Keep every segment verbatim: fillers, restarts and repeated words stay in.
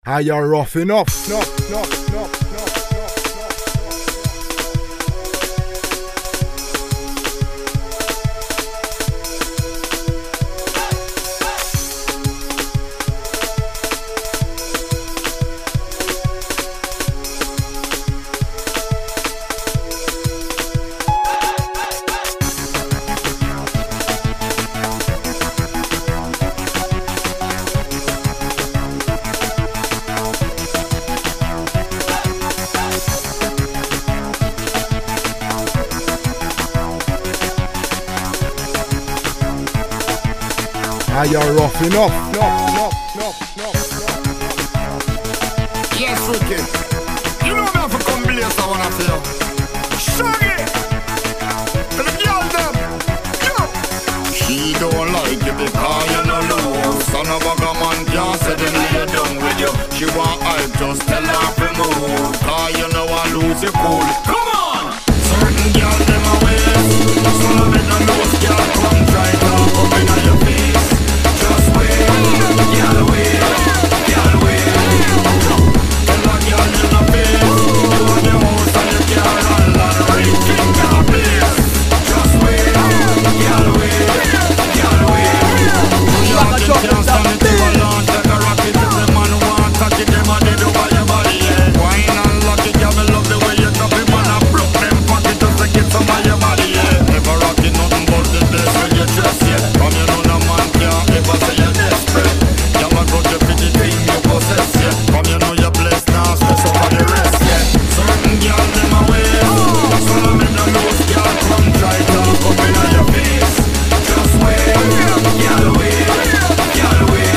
Are you rough enough? No, no, no, no. Are you rough enough? No, no, no, no, no. Yes, Ricky. You know me have to come blaze I wanna feel. Shaggy! To the girl them. Yo! She don't like you because you no lose. Son of a gun man can't say them lay down with you. She want hype, just tell her to move. Cause you know I lose your cool. Come on! Certain girl them a waste. Son of a no lose, girl come try talk up inna your face. Just wait, girl wait, girl wait. Tell a girl in the face, you want the house and you can't run land right finger place. Just wait, girl wait, girl wait. You have to can't stand it too long. Take a rocket if the man want to get them and they do by your body. Yeah. Wine and lucky, girl, me love the way you top it, man. I broke them pocket just to get some of your body. Yeah. Never rocking nothing but the best when you dress. Yeah. Come you know no man can't ever say you're desperate. You might go to the thing you possess. Yeah. Come you know you're blessed now, stress over the rest. Yeah. Certain girl them away. Some of me no lose, girl come try talk up inna your face. Just wait, girl wait, girl wait.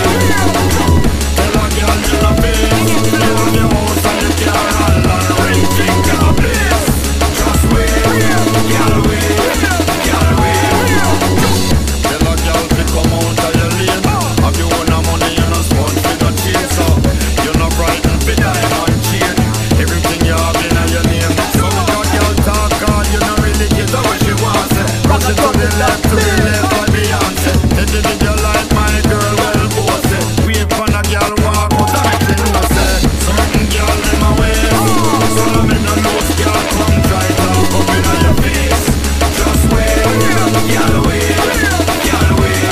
Tell a girl in the face, you have your house and you can't run land right finger place. Just wait, girl wait, girl wait. Tell a girl to come out of your lane. Have you own a money, you no sponge for the chain. So you no frightened for diamond chain. Everything you have in your name. Some of your girl talk hard, you no really get what she wants. Cross it to the left, to the left like Beyonce. They did your life, my girl, well bossy. Wait for a girl walk out of it, you know say. Certain girl in my way. Some of me no lose, girl come try talk up inna your face. Just wait, girl wait, girl wait.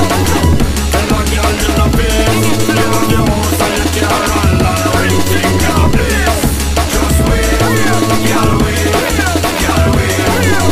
Tell a girl in the face, you have your house and you can't run land right finger place. Just wait, girl wait, girl wait.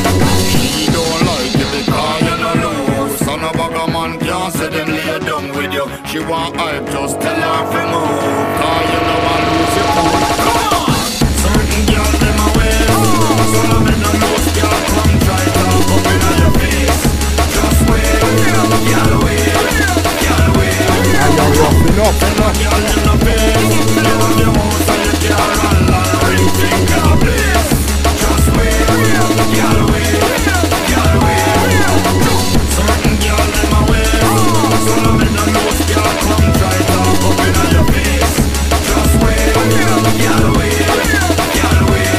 She don't like you because you no lose. Son of a gun man can't say them lay down with you. She want hype, just tell her to move. Cause you know I lose your cool. Come on! Certain girl them away. Some of me no lose, girl come try talk up inna your face. Just wait, girl wait, girl wait. Are you rough enough? Tell a girl in the face, you have your house and you can't run land right finger place. Just wait, girl wait, girl wait. Certain girl them away. Some of me no lose, girl come try talk up inna your face. Just wait, girl wait, girl wait.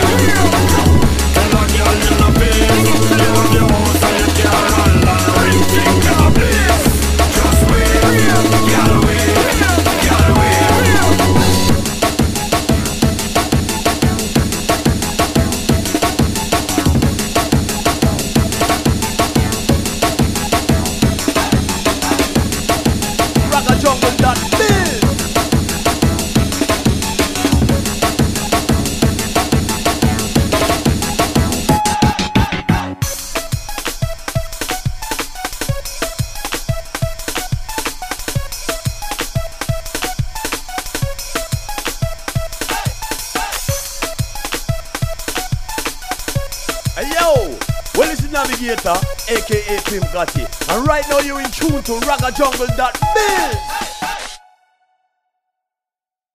Tell a girl in the face, you have your house and you can't run land right finger place. Just wait, girl wait, girl wait. Ragga Jungle dot biz. Hey yo, well it's the Navigator, aka Pimp Gotti, and right now you're in tune to Ragga Jungle dot biz.